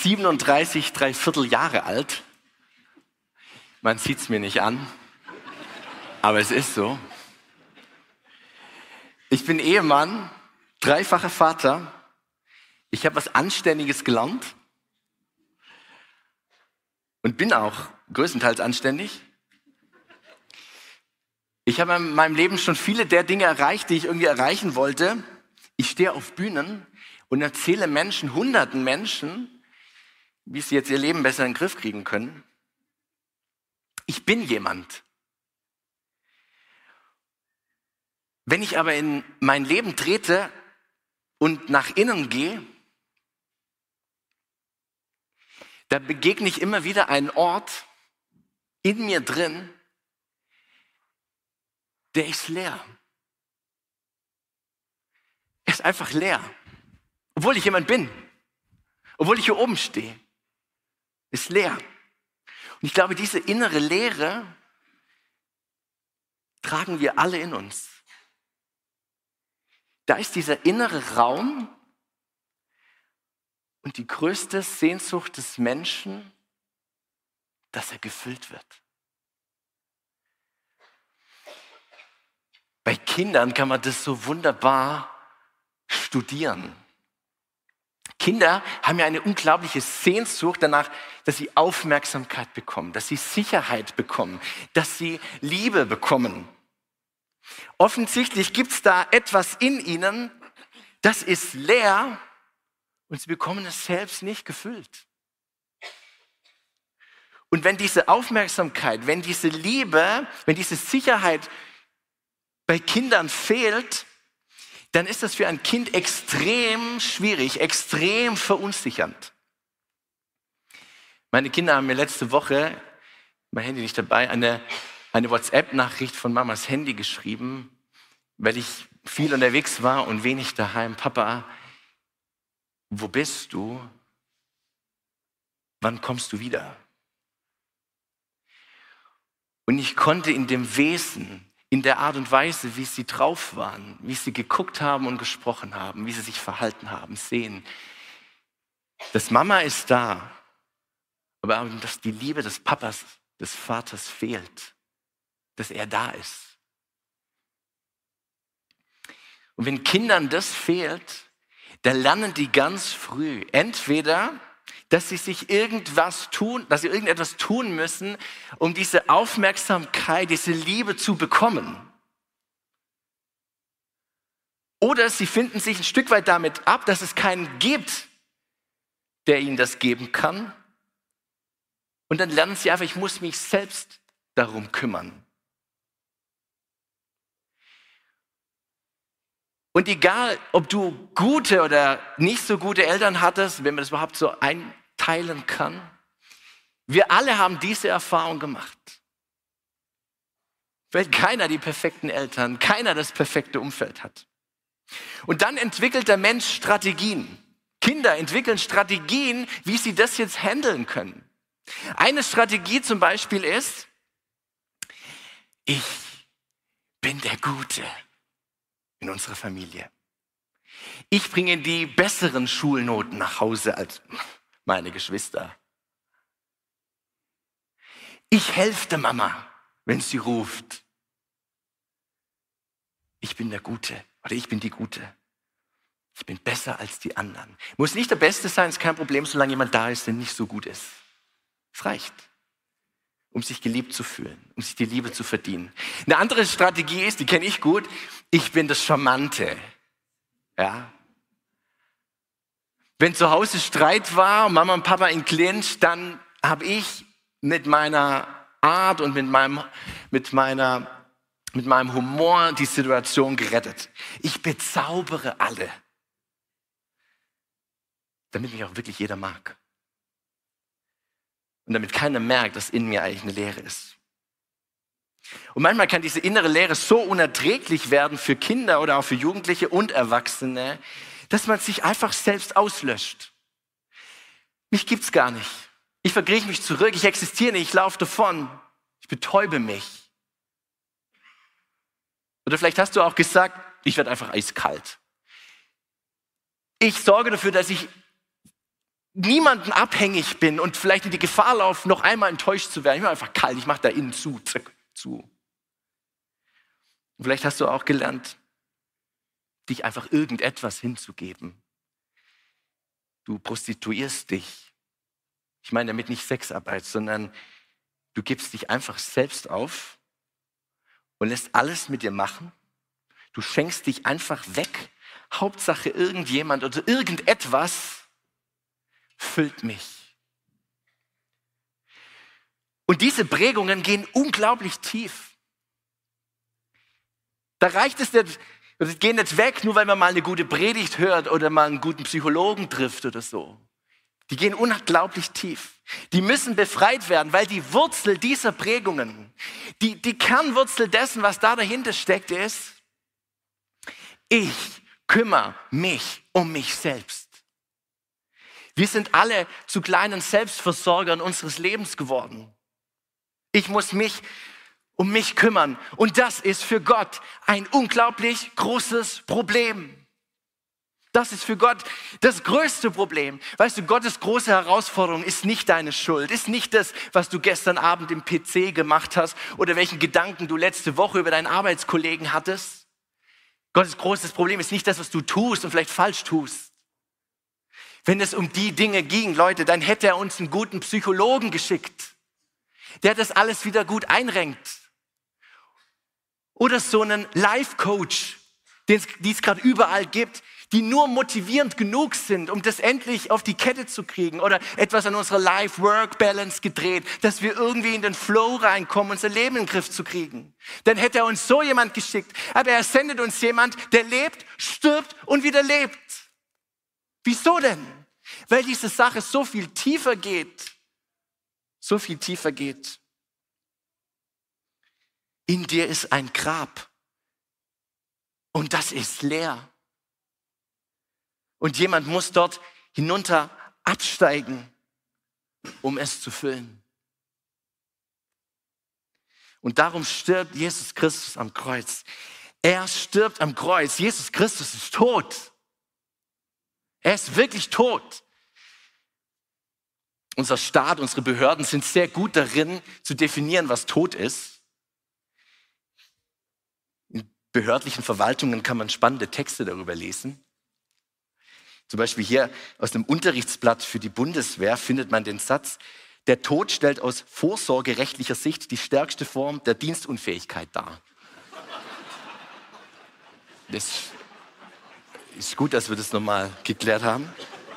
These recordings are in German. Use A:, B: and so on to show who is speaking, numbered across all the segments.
A: 37, 3/4 Jahre alt. Man sieht es mir nicht an, aber es ist so. Ich bin Ehemann, dreifacher Vater. Ich habe was Anständiges gelernt und bin auch größtenteils anständig. Ich habe in meinem Leben schon viele der Dinge erreicht, die ich irgendwie erreichen wollte. Ich stehe auf Bühnen und erzähle Menschen, hunderten Menschen, wie sie jetzt ihr Leben besser in den Griff kriegen können. Ich bin jemand. Wenn ich aber in mein Leben trete und nach innen gehe, da begegne ich immer wieder einen Ort in mir drin, der ist leer. Er ist einfach leer. Obwohl ich jemand bin. Obwohl ich hier oben stehe. Ist leer. Und ich glaube, diese innere Leere tragen wir alle in uns. Da ist dieser innere Raum und die größte Sehnsucht des Menschen, dass er gefüllt wird. Bei Kindern kann man das so wunderbar studieren. Kinder haben ja eine unglaubliche Sehnsucht danach, dass sie Aufmerksamkeit bekommen, dass sie Sicherheit bekommen, dass sie Liebe bekommen. Offensichtlich gibt es da etwas in ihnen, das ist leer und sie bekommen es selbst nicht gefüllt. Und wenn diese Aufmerksamkeit, wenn diese Liebe, wenn diese Sicherheit bei Kindern fehlt, dann ist das für ein Kind extrem schwierig, extrem verunsichernd. Meine Kinder haben mir letzte Woche, mein Handy nicht dabei, eine WhatsApp-Nachricht von Mamas Handy geschrieben, weil ich viel unterwegs war und wenig daheim. Papa, wo bist du? Wann kommst du wieder? Und ich konnte in dem Wesen, in der Art und Weise, wie sie drauf waren, wie sie geguckt haben und gesprochen haben, wie sie sich verhalten haben, sehen, dass Mama ist da, aber dass die Liebe des Papas, des Vaters fehlt, dass er da ist. Und wenn Kindern das fehlt, dann lernen die ganz früh entweder, dass sie irgendetwas tun müssen, um diese Aufmerksamkeit, diese Liebe zu bekommen. Oder sie finden sich ein Stück weit damit ab, dass es keinen gibt, der ihnen das geben kann. Und dann lernen sie einfach, ich muss mich selbst darum kümmern. Und egal, ob du gute oder nicht so gute Eltern hattest, wenn man das überhaupt so einteilen kann, wir alle haben diese Erfahrung gemacht. Weil keiner die perfekten Eltern, keiner das perfekte Umfeld hat. Und dann entwickelt der Mensch Strategien. Kinder entwickeln Strategien, wie sie das jetzt handeln können. Eine Strategie zum Beispiel ist, ich bin der Gute in unserer Familie. Ich bringe die besseren Schulnoten nach Hause als meine Geschwister. Ich helfe der Mama, wenn sie ruft. Ich bin der Gute oder ich bin die Gute. Ich bin besser als die anderen. Muss nicht der Beste sein, ist kein Problem, solange jemand da ist, der nicht so gut ist. Es reicht, um sich geliebt zu fühlen, um sich die Liebe zu verdienen. Eine andere Strategie ist, die kenne ich gut, ich bin das Charmante. Ja. Wenn zu Hause Streit war, Mama und Papa in Clinch, dann habe ich mit meiner Art und mit meinem Humor die Situation gerettet. Ich bezaubere alle, damit mich auch wirklich jeder mag. Und damit keiner merkt, dass in mir eigentlich eine Leere ist. Und manchmal kann diese innere Leere so unerträglich werden für Kinder oder auch für Jugendliche und Erwachsene, dass man sich einfach selbst auslöscht. Mich gibt's gar nicht. Ich verkrieche mich zurück, ich existiere nicht, ich laufe davon. Ich betäube mich. Oder vielleicht hast du auch gesagt, ich werde einfach eiskalt. Ich sorge dafür, dass ich niemanden abhängig bin und vielleicht in die Gefahr laufe, noch einmal enttäuscht zu werden. Ich bin einfach kalt, ich mache da innen zu, zack, zu. Und vielleicht hast du auch gelernt, dich einfach irgendetwas hinzugeben. Du prostituierst dich. Ich meine damit nicht Sexarbeit, sondern du gibst dich einfach selbst auf und lässt alles mit dir machen. Du schenkst dich einfach weg. Hauptsache irgendjemand oder irgendetwas füllt mich. Und diese Prägungen gehen unglaublich tief. Da reicht es nicht, sie gehen nicht weg, nur weil man mal eine gute Predigt hört oder mal einen guten Psychologen trifft oder so. Die gehen unglaublich tief. Die müssen befreit werden, weil die Wurzel dieser Prägungen, die Kernwurzel dessen, was da dahinter steckt, ist, ich kümmere mich um mich selbst. Wir sind alle zu kleinen Selbstversorgern unseres Lebens geworden. Ich muss mich um mich kümmern. Und das ist für Gott ein unglaublich großes Problem. Das ist für Gott das größte Problem. Weißt du, Gottes große Herausforderung ist nicht deine Schuld, ist nicht das, was du gestern Abend im PC gemacht hast oder welchen Gedanken du letzte Woche über deinen Arbeitskollegen hattest. Gottes großes Problem ist nicht das, was du tust und vielleicht falsch tust. Wenn es um die Dinge ging, Leute, dann hätte er uns einen guten Psychologen geschickt, der das alles wieder gut einrenkt. Oder so einen Life-Coach, den es gerade überall gibt, die nur motivierend genug sind, um das endlich auf die Kette zu kriegen oder etwas an unserer Life-Work-Balance gedreht, dass wir irgendwie in den Flow reinkommen, unser Leben in den Griff zu kriegen. Dann hätte er uns so jemand geschickt. Aber er sendet uns jemand, der lebt, stirbt und wieder lebt. Wieso denn? Weil diese Sache so viel tiefer geht. So viel tiefer geht. In dir ist ein Grab. Und das ist leer. Und jemand muss dort hinunter absteigen, um es zu füllen. Und darum stirbt Jesus Christus am Kreuz. Er stirbt am Kreuz. Jesus Christus ist tot. Er ist wirklich tot. Unser Staat, unsere Behörden sind sehr gut darin, zu definieren, was tot ist. In behördlichen Verwaltungen kann man spannende Texte darüber lesen. Zum Beispiel hier aus dem Unterrichtsblatt für die Bundeswehr findet man den Satz: Der Tod stellt aus vorsorgerechtlicher Sicht die stärkste Form der Dienstunfähigkeit dar. Das ist gut, dass wir das nochmal geklärt haben.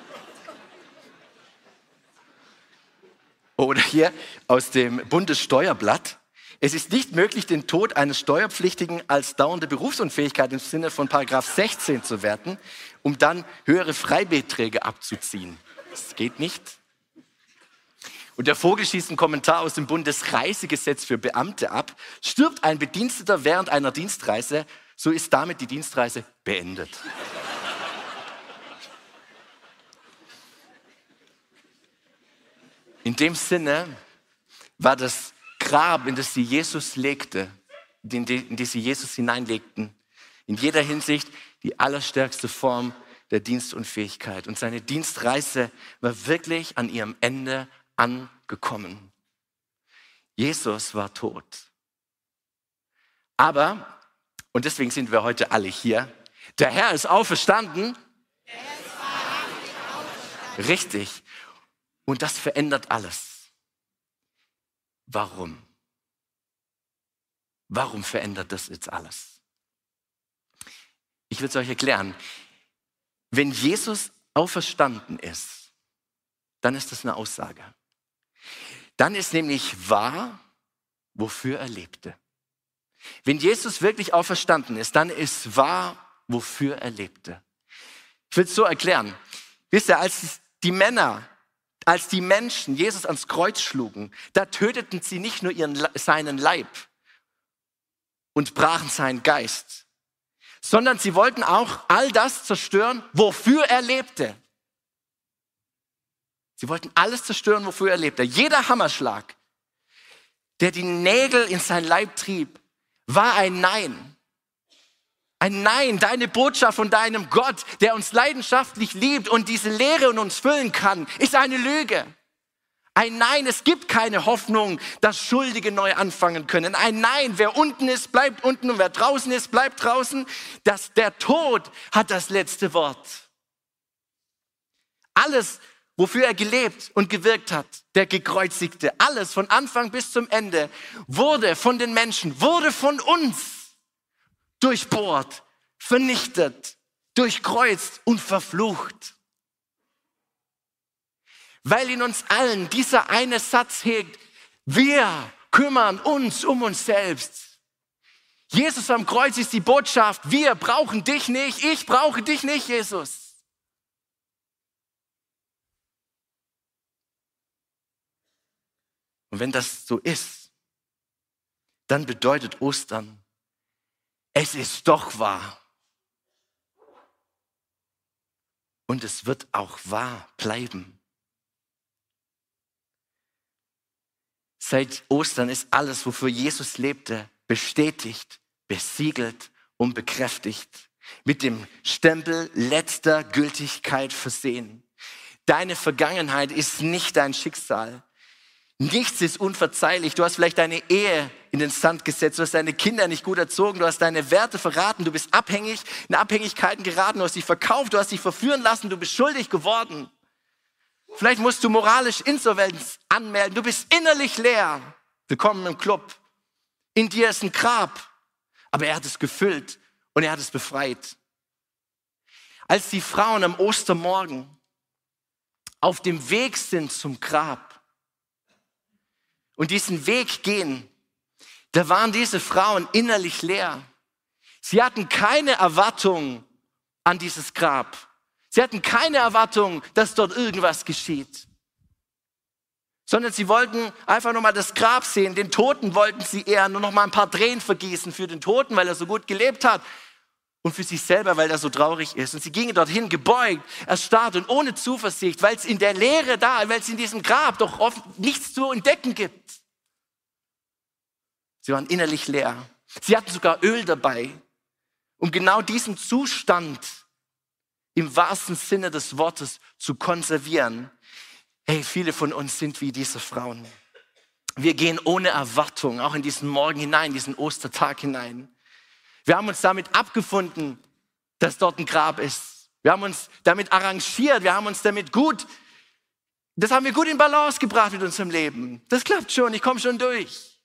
A: Oder hier aus dem Bundessteuerblatt: Es ist nicht möglich, den Tod eines Steuerpflichtigen als dauernde Berufsunfähigkeit im Sinne von § 16 zu werten, um dann höhere Freibeträge abzuziehen. Das geht nicht. Und der Vogel schießt einen Kommentar aus dem Bundesreisegesetz für Beamte ab: Stirbt ein Bediensteter während einer Dienstreise, so ist damit die Dienstreise beendet. In dem Sinne war das Grab, in das sie Jesus legte, in das sie Jesus hineinlegten, in jeder Hinsicht die allerstärkste Form der Dienstunfähigkeit. Und seine Dienstreise war wirklich an ihrem Ende angekommen. Jesus war tot. Aber, und deswegen sind wir heute alle hier, der Herr ist auferstanden. Richtig. Und das verändert alles. Warum? Warum verändert das jetzt alles? Ich will es euch erklären. Wenn Jesus auferstanden ist, dann ist das eine Aussage. Dann ist nämlich wahr, wofür er lebte. Wenn Jesus wirklich auferstanden ist, dann ist wahr, wofür er lebte. Ich will es so erklären. Wisst ihr, als die Menschen Jesus ans Kreuz schlugen, da töteten sie nicht nur seinen Leib und brachen seinen Geist, sondern sie wollten auch all das zerstören, wofür er lebte. Sie wollten alles zerstören, wofür er lebte. Jeder Hammerschlag, der die Nägel in sein Leib trieb, war ein Nein. Ein Nein, deine Botschaft von deinem Gott, der uns leidenschaftlich liebt und diese Leere in uns füllen kann, ist eine Lüge. Ein Nein, es gibt keine Hoffnung, dass Schuldige neu anfangen können. Ein Nein, wer unten ist, bleibt unten und wer draußen ist, bleibt draußen. Der Tod hat das letzte Wort. Alles, wofür er gelebt und gewirkt hat, der Gekreuzigte, alles von Anfang bis zum Ende, wurde von den Menschen, wurde von uns durchbohrt, vernichtet, durchkreuzt und verflucht. Weil in uns allen dieser eine Satz hegt, wir kümmern uns um uns selbst. Jesus am Kreuz ist die Botschaft, wir brauchen dich nicht, ich brauche dich nicht, Jesus. Und wenn das so ist, dann bedeutet Ostern, es ist doch wahr. Und es wird auch wahr bleiben. Seit Ostern ist alles, wofür Jesus lebte, bestätigt, besiegelt und bekräftigt. Mit dem Stempel letzter Gültigkeit versehen. Deine Vergangenheit ist nicht dein Schicksal. Nichts ist unverzeihlich. Du hast vielleicht deine Ehe in den Sand gesetzt, du hast deine Kinder nicht gut erzogen, du hast deine Werte verraten, du bist abhängig, in Abhängigkeiten geraten, du hast dich verkauft, du hast dich verführen lassen, du bist schuldig geworden. Vielleicht musst du moralisch Insolvenz anmelden. Du bist innerlich leer. Willkommen im Club. In dir ist ein Grab. Aber er hat es gefüllt und er hat es befreit. Als die Frauen am Ostermorgen auf dem Weg sind zum Grab und diesen Weg gehen, da waren diese Frauen innerlich leer. Sie hatten keine Erwartung an dieses Grab. Sie hatten keine Erwartung, dass dort irgendwas geschieht. Sondern sie wollten einfach nur mal das Grab sehen. Den Toten wollten sie eher nur noch mal ein paar Tränen vergießen für den Toten, weil er so gut gelebt hat. Und für sich selber, weil er so traurig ist. Und sie gingen dorthin gebeugt, erstarrt und ohne Zuversicht, weil es in der Leere da, weil es in diesem Grab doch oft nichts zu entdecken gibt. Sie waren innerlich leer. Sie hatten sogar Öl dabei, um genau diesen Zustand im wahrsten Sinne des Wortes zu konservieren. Hey, viele von uns sind wie diese Frauen. Wir gehen ohne Erwartung auch in diesen Morgen hinein, diesen Ostertag hinein. Wir haben uns damit abgefunden, dass dort ein Grab ist. Wir haben uns damit arrangiert, wir haben uns damit das haben wir gut in Balance gebracht mit unserem Leben. Das klappt schon, ich komme schon durch.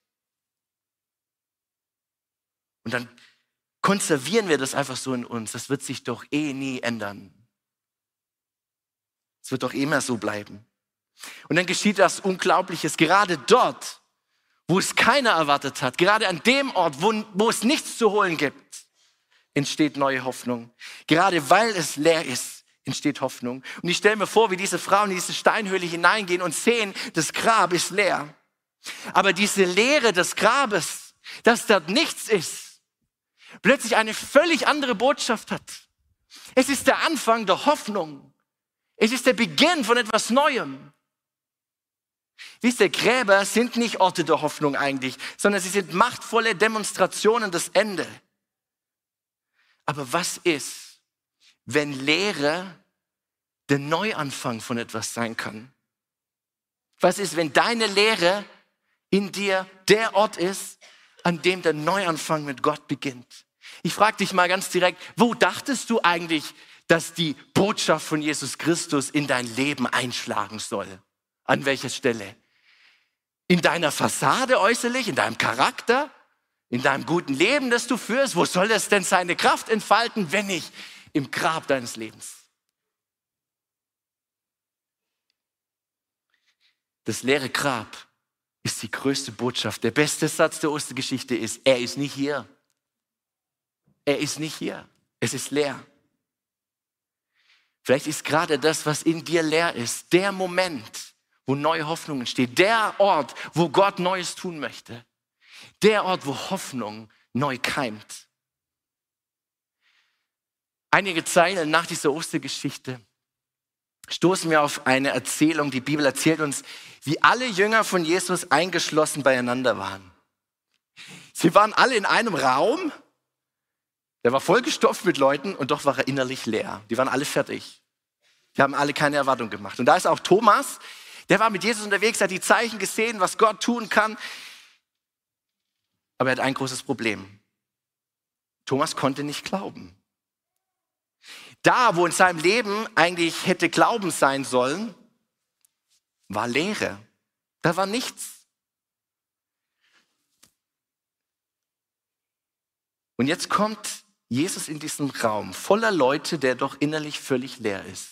A: Und dann konservieren wir das einfach so in uns. Das wird sich doch nie ändern. Es wird doch immer so bleiben. Und dann geschieht das Unglaubliches. Gerade dort, wo es keiner erwartet hat, gerade an dem Ort, wo es nichts zu holen gibt, entsteht neue Hoffnung. Gerade weil es leer ist, entsteht Hoffnung. Und ich stelle mir vor, wie diese Frauen in diese Steinhöhle hineingehen und sehen, das Grab ist leer. Aber diese Leere des Grabes, dass dort nichts ist, plötzlich eine völlig andere Botschaft hat. Es ist der Anfang der Hoffnung. Es ist der Beginn von etwas Neuem. Wisst ihr, Gräber sind nicht Orte der Hoffnung eigentlich, sondern sie sind machtvolle Demonstrationen des Ende. Aber was ist, wenn Leere der Neuanfang von etwas sein kann? Was ist, wenn deine Leere in dir der Ort ist, an dem der Neuanfang mit Gott beginnt? Ich frage dich mal ganz direkt, wo dachtest du eigentlich, dass die Botschaft von Jesus Christus in dein Leben einschlagen soll? An welcher Stelle? In deiner Fassade äußerlich, in deinem Charakter, in deinem guten Leben, das du führst? Wo soll es denn seine Kraft entfalten, wenn nicht im Grab deines Lebens? Das leere Grab ist die größte Botschaft. Der beste Satz der Ostergeschichte ist, er ist nicht hier. Er ist nicht hier. Es ist leer. Vielleicht ist gerade das, was in dir leer ist, der Moment, wo neue Hoffnung entsteht. Der Ort, wo Gott Neues tun möchte. Der Ort, wo Hoffnung neu keimt. Einige Zeilen nach dieser Ostergeschichte stoßen wir auf eine Erzählung. Die Bibel erzählt uns, wie alle Jünger von Jesus eingeschlossen beieinander waren. Sie waren alle in einem Raum. Der war vollgestopft mit Leuten und doch war er innerlich leer. Die waren alle fertig. Die haben alle keine Erwartung gemacht. Und da ist auch Thomas, der war mit Jesus unterwegs, hat die Zeichen gesehen, was Gott tun kann. Aber er hat ein großes Problem. Thomas konnte nicht glauben. Da, wo in seinem Leben eigentlich hätte Glauben sein sollen, war Leere. Da war nichts. Und jetzt kommt Jesus in diesen Raum voller Leute, der doch innerlich völlig leer ist.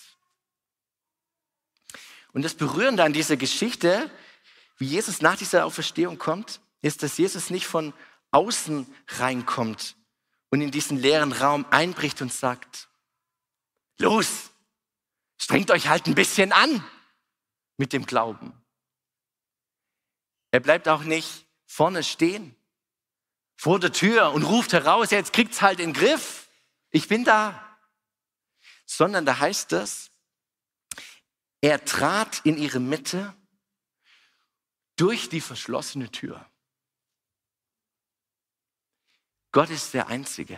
A: Und das Berührende an dieser Geschichte, wie Jesus nach dieser Auferstehung kommt, ist, dass Jesus nicht von außen reinkommt und in diesen leeren Raum einbricht und sagt, los, strengt euch halt ein bisschen an mit dem Glauben. Er bleibt auch nicht vorne stehen, vor der Tür und ruft heraus, jetzt kriegt's halt in den Griff, ich bin da. Sondern da heißt es, er trat in ihre Mitte durch die verschlossene Tür. Gott ist der Einzige,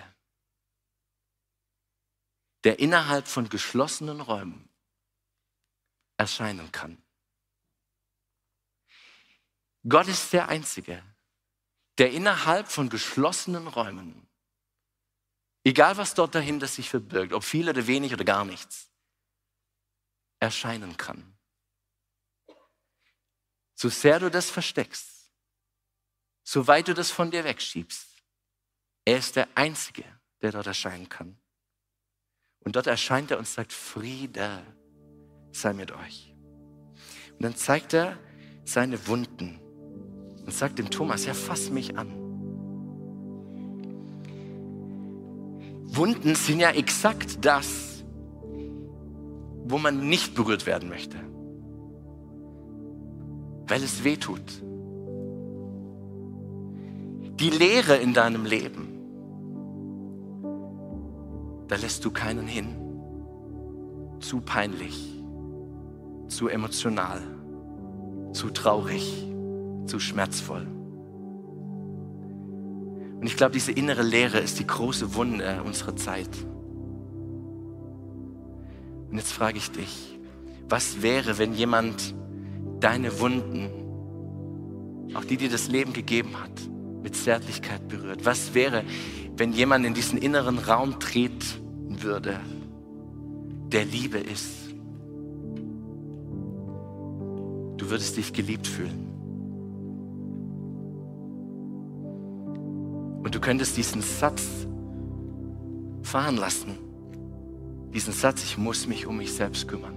A: der innerhalb von geschlossenen Räumen erscheinen kann. Gott ist der Einzige, der innerhalb von geschlossenen Räumen, egal was dort dahinter sich verbirgt, ob viel oder wenig oder gar nichts, erscheinen kann. So sehr du das versteckst, so weit du das von dir wegschiebst, er ist der Einzige, der dort erscheinen kann. Und dort erscheint er und sagt, Friede sei mit euch. Und dann zeigt er seine Wunden und sagt dem Thomas, ja, fass mich an. Wunden sind ja exakt das, wo man nicht berührt werden möchte, weil es weh tut. Die Leere in deinem Leben, da lässt du keinen hin. Zu peinlich, zu emotional, zu traurig, zu schmerzvoll. Und ich glaube, diese innere Leere ist die große Wunde unserer Zeit. Und jetzt frage ich dich, was wäre, wenn jemand deine Wunden, auch die dir das Leben gegeben hat, mit Zärtlichkeit berührt? Was wäre, wenn jemand in diesen inneren Raum treten würde, der Liebe ist? Du würdest dich geliebt fühlen. Und du könntest diesen Satz fahren lassen. Diesen Satz, ich muss mich um mich selbst kümmern.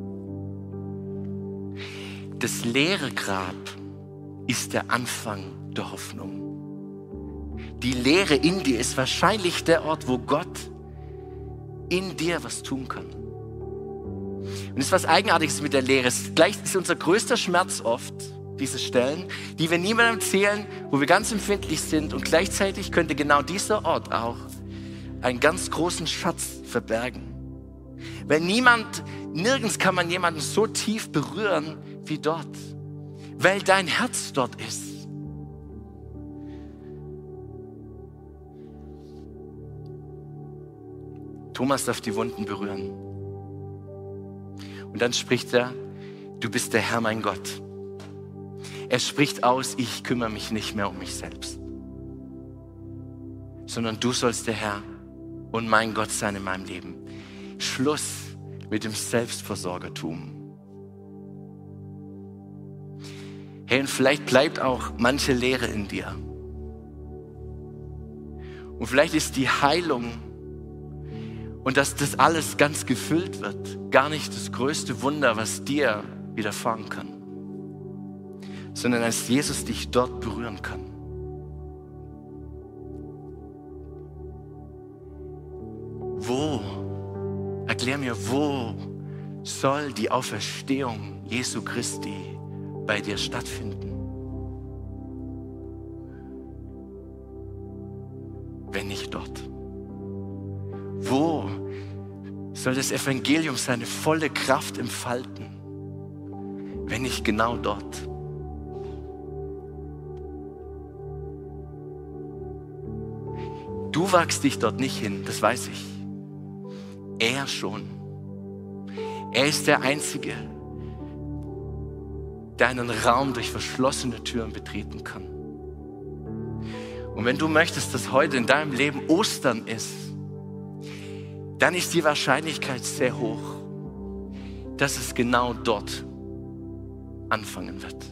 A: Das leere Grab ist der Anfang der Hoffnung. Die Leere in dir ist wahrscheinlich der Ort, wo Gott in dir was tun kann. Und es ist was Eigenartiges mit der Leere. Es ist unser größter Schmerz oft, diese Stellen, die wir niemandem erzählen, wo wir ganz empfindlich sind. Und gleichzeitig könnte genau dieser Ort auch einen ganz großen Schatz verbergen. Weil nirgends kann man jemanden so tief berühren wie dort. Weil dein Herz dort ist. Thomas darf die Wunden berühren. Und dann spricht er, du bist der Herr, mein Gott. Er spricht aus, ich kümmere mich nicht mehr um mich selbst. Sondern du sollst der Herr und mein Gott sein in meinem Leben. Schluss mit dem Selbstversorgertum. Hey, und vielleicht bleibt auch manche Leere in dir. Und vielleicht ist die Heilung und dass das alles ganz gefüllt wird, gar nicht das größte Wunder, was dir widerfahren kann, sondern als Jesus dich dort berühren kann. Erklär mir, wo soll die Auferstehung Jesu Christi bei dir stattfinden? Wenn nicht dort. Wo soll das Evangelium seine volle Kraft entfalten, wenn nicht genau dort? Du wagst dich dort nicht hin, das weiß ich. Er schon. Er ist der Einzige, der einen Raum durch verschlossene Türen betreten kann. Und wenn du möchtest, dass heute in deinem Leben Ostern ist, dann ist die Wahrscheinlichkeit sehr hoch, dass es genau dort anfangen wird.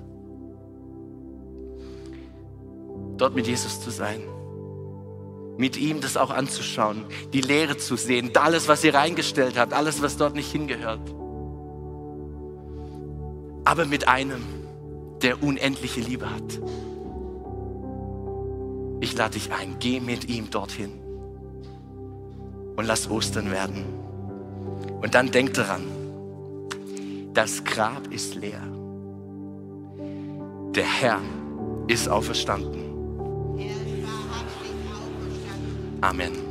A: Dort mit Jesus zu sein, mit ihm das auch anzuschauen, die Leere zu sehen, alles, was ihr reingestellt habt, alles, was dort nicht hingehört. Aber mit einem, der unendliche Liebe hat. Ich lade dich ein, geh mit ihm dorthin und lass Ostern werden. Und dann denk daran, das Grab ist leer. Der Herr ist auferstanden. Amen.